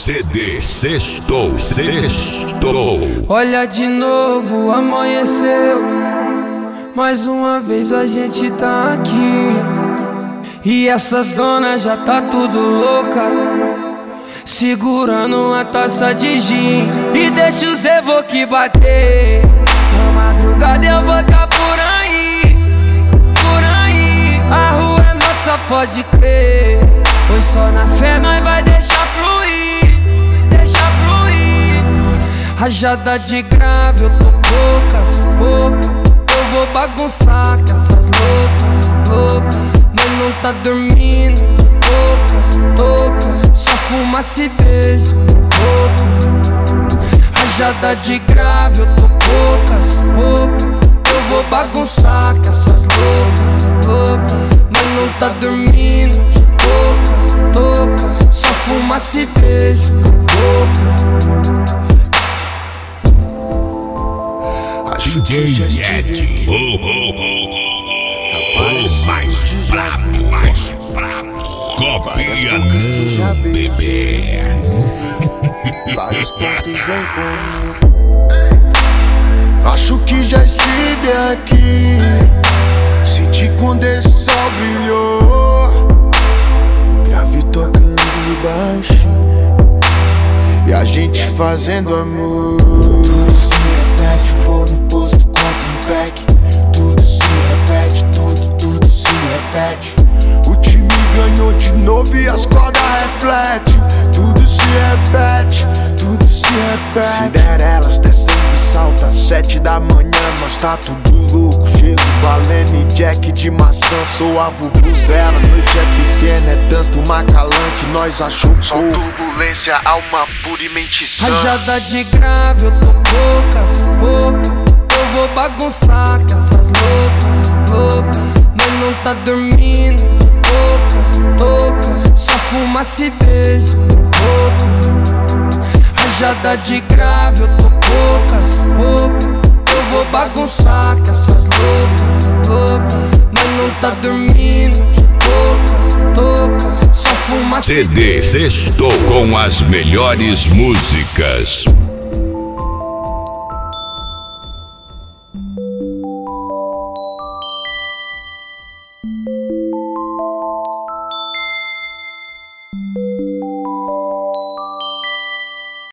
CD Sextou. Olha de novo, amanheceu. Mais uma vez a gente tá aqui. E essas donas já tá tudo louca, segurando uma taça de gin. E deixa os evoque bater. Na madrugada eu vou tá por aí, por aí. A rua é nossa, pode crer. Pois só na fé nós vai deixar fluir, deixar fluir. Rajada de grave, eu tô poucas. Eu vou bagunçar com essas loucas. Mas não tá dormindo, toca. Só fumaça e beijo, rajada de grave, eu tô poucas. Eu vou bagunçar com essas loucas. Mas não tá dormindo, toca. Só fumaça e beijo, DJ Yeti, o mais brabo, copia não, bebê. Vários pontos em comum. Acho que já estive aqui. Senti quando esse sol brilhou, o grave tocando baixo e a gente fazendo amor. Tudo se repete, pô no posto, compra um pack. Tudo se repete, tudo se repete. O time ganhou de novo e as cordas refletem. Tudo se repete, tudo se repete. Cinderelas descendo salto às 7 da manhã, nós tá tudo louco. Chego, Balene, Jack de maçã, sou a vuvuzela. Noite é pequena, é tanto macalante, nós achou pouco. Só turbulência, alma pura e mente sã. Rajada de grave, eu tô poucas. Eu vou bagunçar com essas loucas. Mas não tá dormindo, toca. Só fumaça e beijo, rajada de grave, eu tô poucas. Eu vou bagunçar com essas loucas. Mas não tá dormindo, toca. Só fumaça e beijo. CD Sextou com as melhores músicas.